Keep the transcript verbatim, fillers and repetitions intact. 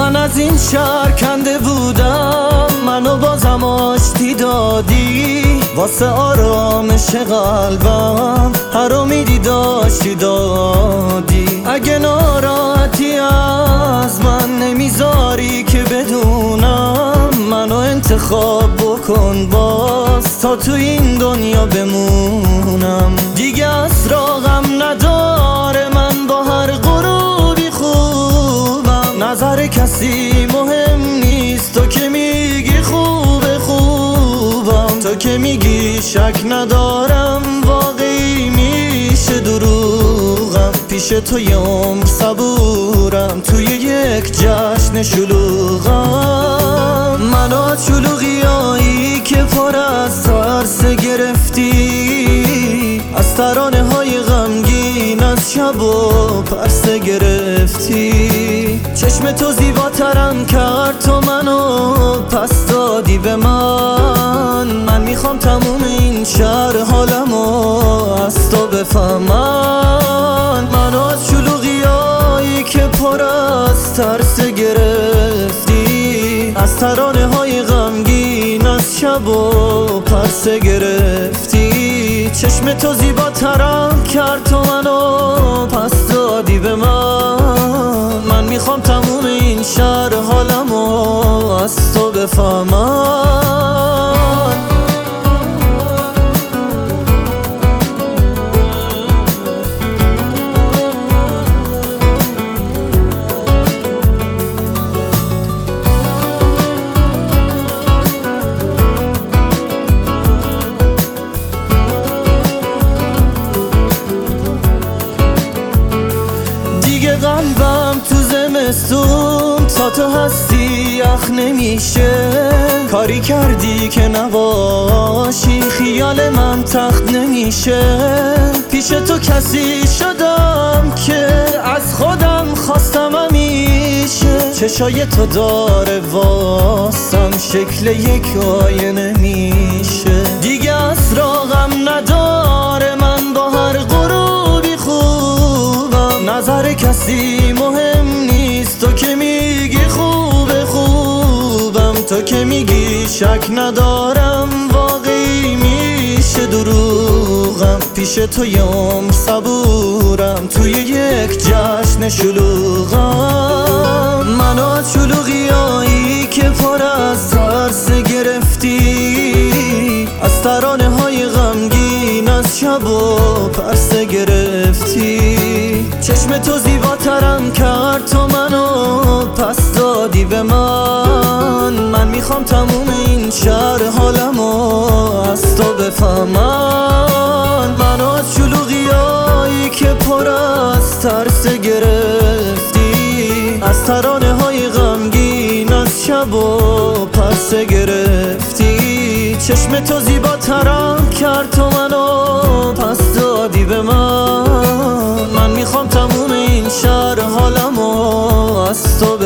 من از این شهر کنده بودم، منو بازم آشتی دادی واسه آرامش قلبم، هر امیدی داشتی دادی. اگه ناراحتی از من نمیذاری که بدونم، منو انتخاب بکن باز تا تو این دنیا بمونم. دیگه اسراغم نداره، من با هر غروبی خوبم، نظر کسی مهم نیست، تو که میگی خوبه خوبم، تو که میگی شک ندارم واقعی میشه دروغم. پیش تو یه عمر صبورم، توی یک جشن شلوغم. منو شلوغیایی که پر از ترس گرفتی، از ترانه های غمگین از شب و پرس گرفتی. چشم تو زیباترم کرد، تو منو پس دادی به من. من میخوام تموم این شهر حالمو از تو بفهمن. منو از شلوغیایی که پر از ترس گرفتی، از ترانه های غمگین از شب و پرس گرفتی. چشم تو زیباترم کرد، تو منو پس دادی به من. من میخوام تموم این شهر حالمو از تو بفهمن. قلبم تو زمستون تا تو هستی یخ نمیشه. کاری کردی که نباشی، خیال من تخت نمیشه. پیش تو کسی شدم که از خودم خواستم همیشه. چشای تو داره واسم شکل یک آینه میشه. دیگه اسراغم نداره، من با هر غروبی خوبم، نظر کسی مهم نیست، تو که میگی خوبه خوبم، تو که میگی شک ندارم واقعی میشه دروغم. پیش تو یه عمر صبورم، توی یک جشن شلوغم. منو از شلوغیایی که پر از ترس گرفتی، از ترانه های غمگین از شب و پرس گرفتی. چشم تو زیباترم کرد، تو منو پس دادی به من. من میخوام تموم این شهر حالمو از تو بفهمن. منو از شلوغیایی که پر از ترس گرفتی، از ترانه های غمگین از شب و پرس گرفتی. چشم تو زیباترم کرد، تو منو پس دادی به من. من میخوام تموم این شهر حالمو از تو